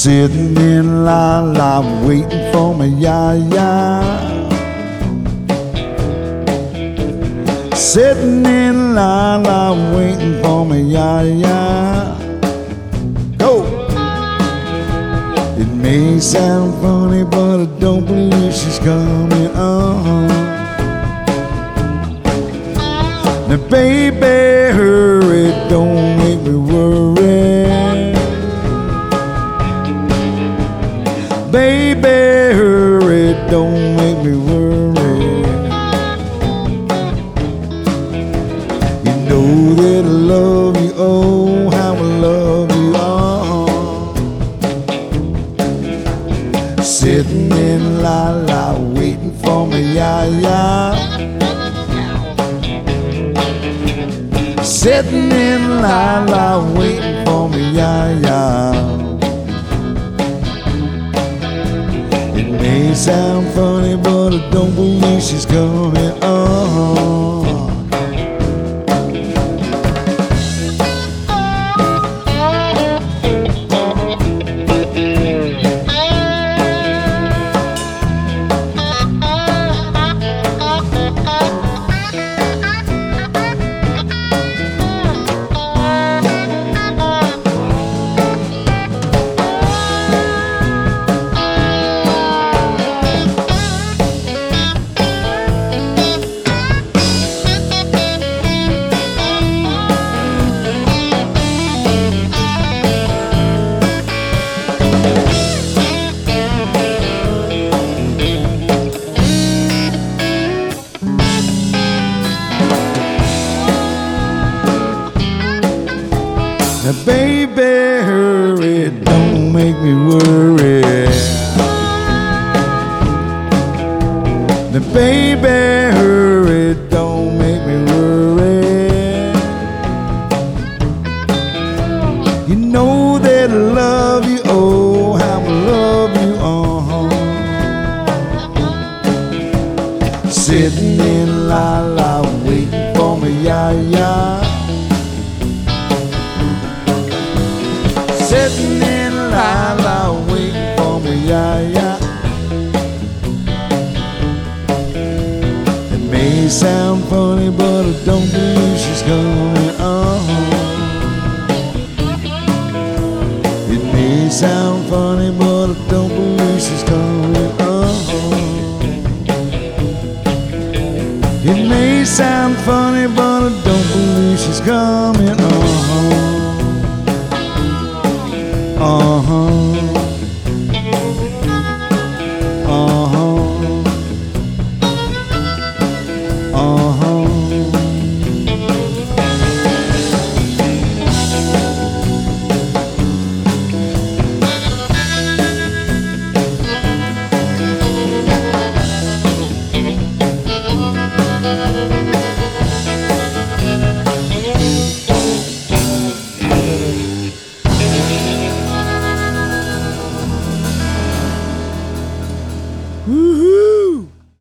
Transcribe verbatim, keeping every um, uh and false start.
Sitting in la la waiting for my ya-ya. Sitting in la la waiting for my ya-ya. Go! It may sound funny, but I don't believe she's coming on. Now baby, hurry, don't make me worry. Baby, hurry, don't make me worry. You know that I love you, oh, how I love you, oh. Sitting in la la, waiting for me, ya-ya. Sitting in la la, waiting for me, ya-ya. It may sound funny, but I don't believe she's coming on. Now baby, hurry, don't make me worry. Now baby, hurry, don't make me worry. You know that I love you, oh, how I love you, uh-huh. Sitting in la la, waiting for me, ya-ya. Sitting in la la, waiting for me, ya-ya. It may sound funny, but I don't believe she's coming on. It may sound funny, but I don't believe she's coming on. It may sound funny, but I don't believe she's coming on.